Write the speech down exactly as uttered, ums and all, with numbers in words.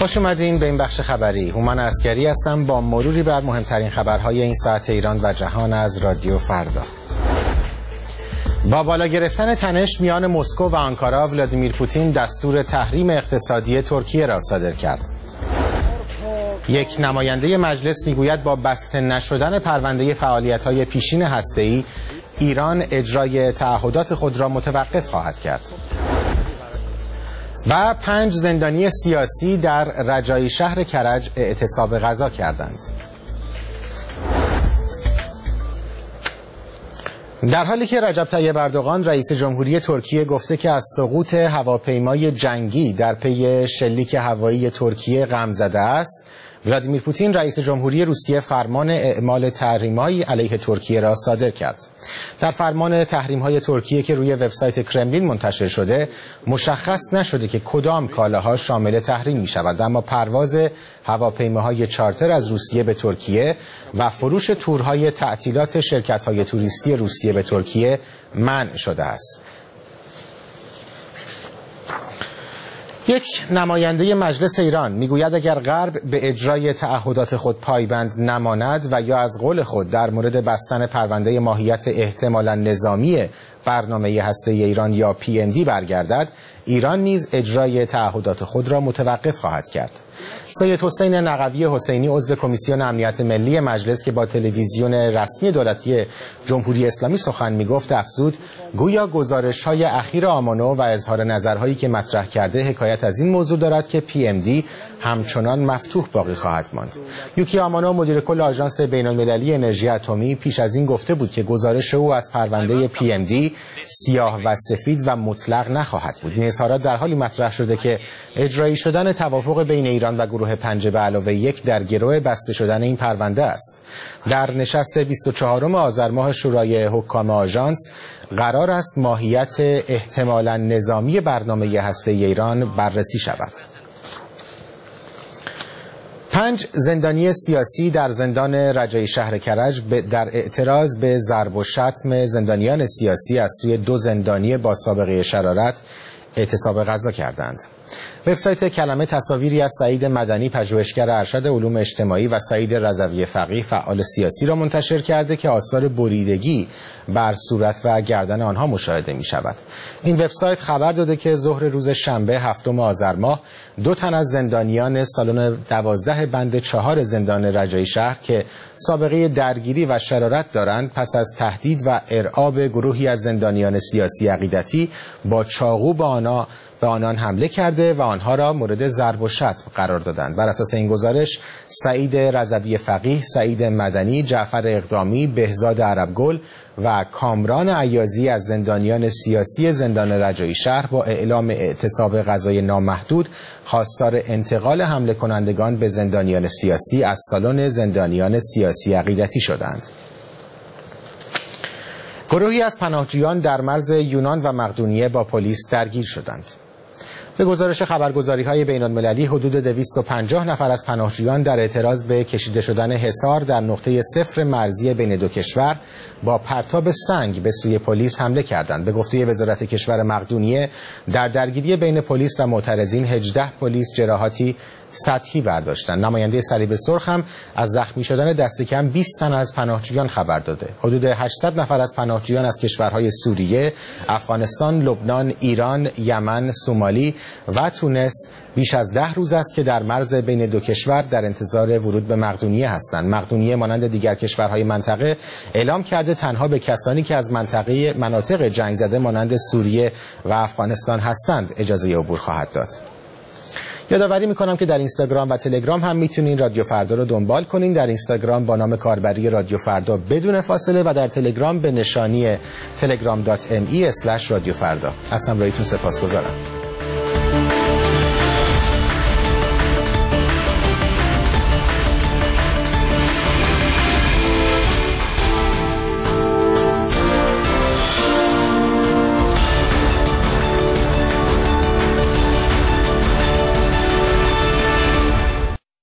خوش اومدین به این بخش خبری. هومن عسکری هستم با مروری بر مهمترین خبرهای این ساعت ایران و جهان از رادیو فردا. با بالا گرفتن تنش میان مسکو و آنکارا، ولادیمیر پوتین دستور تحریم اقتصادی ترکیه را صادر کرد. یک نماینده مجلس میگوید با بسته نشدن پرونده فعالیت‌های پیشین هسته‌ای، ایران اجرای تعهدات خود را متوقف خواهد کرد. و پنج زندانی سیاسی در رجایی شهر کرج اعتصاب غذا کردند. در حالی که رجب طیب اردوغان رئیس جمهوری ترکیه گفته که از سقوط هواپیمای جنگی در پی شلیک هوایی ترکیه غم زده است، ولادیمیر پوتین رئیس جمهوری روسیه فرمان اعمال تحریم‌هایی علیه ترکیه را صادر کرد. در فرمان تحریم‌های ترکیه که روی وبسایت کرملین منتشر شده، مشخص نشده که کدام کالاها شامل تحریم می‌شود، اما پرواز هواپیماهای چارتر از روسیه به ترکیه و فروش تورهای تعطیلات شرکت‌های توریستی روسیه به ترکیه منع شده است. یک نماینده مجلس ایران میگوید اگر غرب به اجرای تعهدات خود پایبند نماند و یا از قول خود در مورد بستن پرونده ماهیت احتمالاً نظامی برنامه هسته‌ای ایران یا پی ام دی برگردد، ایران نیز اجرای تعهدات خود را متوقف خواهد کرد. سید حسین نقوی حسینی عضو کمیسیون امنیت ملی مجلس که با تلویزیون رسمی دولتی جمهوری اسلامی سخن میگفت افزود گویا گزارش‌های اخیر آمانو و اظهار نظرهایی که مطرح کرده حکایت از این موضوع دارد که پی ام دی همچنان مفتوح باقی خواهد ماند. یوکی آمانو مدیر کل آژانس بین‌المللی انرژی اتمی پیش از این گفته بود که گزارش او از پرونده پی ام دی سیاه و سفید و مطلق نخواهد بود. این اظهارات در حالی مطرح شده که اجرایی شدن توافق بین ایران و گروه پنج به علاوه یک در گرو بسته شدن این پرونده است. در نشست بیست و چهارم آذر ماه شورای حکام آژانس قرار است ماهیت احتمالاً نظامی برنامه هسته‌ای ایران بررسی شود. پنج زندانی سیاسی در زندان رجایی شهر کرج در اعتراض به ضرب و شتم زندانیان سیاسی از سوی دو زندانی با سابقه شرارت اعتصاب غذا کردند. وبسایت کلمه تصاویری از سعید مدنی پژوهشگر ارشد علوم اجتماعی و سعید رضوی فقیه فعال سیاسی را منتشر کرده که آثار بریدگی بر صورت و گردن آنها مشاهده می شود. این وبسایت خبر داده که ظهر روز شنبه هفتم آذر ماه دو تن از زندانیان سالن دوازده بند چهار زندان رجایی شهر که سابقه درگیری و شرارت دارند پس از تهدید و ارعاب گروهی از زندانیان سیاسی عقیدتی با چاقو به آنها به آنان حمله کرده و آنها را مورد ضرب و شتم قرار دادند. بر اساس این گزارش سعید رضوی فقیه، سعید مدنی، جعفر اقدامی، بهزاد عربگل و کامران عیازی از زندانیان سیاسی زندان رجایی شهر با اعلام اعتصاب غذای نامحدود خواستار انتقال حمله کنندگان به زندانیان سیاسی از سالن زندانیان سیاسی عقیدتی شدند. گروهی از پناهجویان در مرز یونان و مقدونیه با پلیس درگیر شدند. به گزارش خبرگزاری‌های بین‌المللی حدود دویست و پنجاه نفر از پناهجویان در اعتراض به کشیده شدن حصار در نقطه صفر مرزی بین دو کشور با پرتاب سنگ به سوی پلیس حمله کردند. به گفته وزارت کشور مقدونیه در درگیری بین پلیس و معترضین هجده پلیس جراحاتی سطحی برداشتند. نماینده صلیب سرخ هم از زخمی شدن دست کم بیست تن از پناهجویان خبر داده. حدود هشتصد نفر از پناهجویان از کشورهای سوریه، افغانستان، لبنان، ایران، یمن، سومالی و تونس بیش از ده روز است که در مرز بین دو کشور در انتظار ورود به مقدونیه هستند. مقدونیه مانند دیگر کشورهای منطقه اعلام کرده تنها به کسانی که از منطقه مناطق جنگ زده مانند سوریه و افغانستان هستند اجازه عبور خواهد داد. یادآوری میکنم که در اینستاگرام و تلگرام هم میتونین رادیو فردا رو دنبال کنین. در اینستاگرام با نام کاربری رادیو فردا بدون فاصله و در تلگرام به نشانی تلگرام دات ام ای اسلش رادیو فردا. از همراهیتون سپاسگزارم.